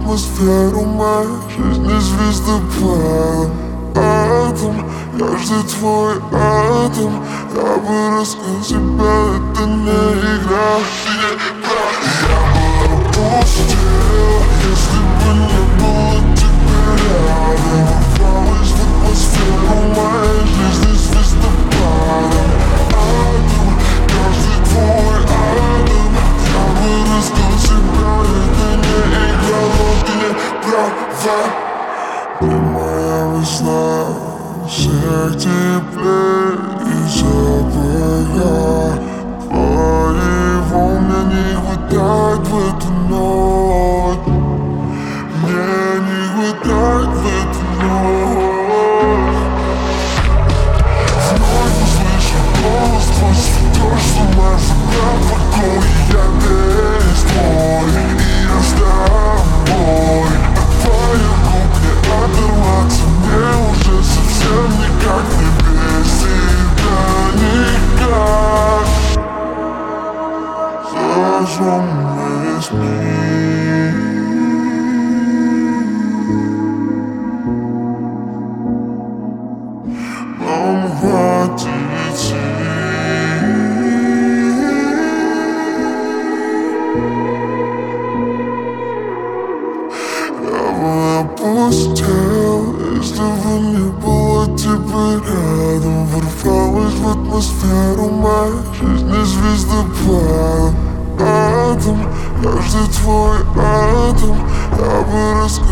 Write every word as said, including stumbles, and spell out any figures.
атмосферу моей жизни звездопадом. Атом, каждый твой атом, я бы раскрыл себя, это не игра. Я бы опустел, если бы не было тебя рядом. Ворвалась в атмосферу моей жизни звездопадом. Атом, каждый твой атом, я бы раскрыл себя, это не игра. Но ты не права. Ты моя весна, всех теплее и запаха твоего мне не хватает в эту ночь. Мне не хватает в эту ночь. Вновь услышу голос твой, сведешь с ума, забрав покой. Я весь твой, и я с тобой. От твоих губ не оторваться, мне уже совсем никак, не без тебя никак. Зажжем весь мир. Нам хватит сил. Я бы опустел, если бы не было тебя рядом. Ворвалась в атмосферу моей жизни звездопадом. Атом, каждый твой атом, я бы раскрыл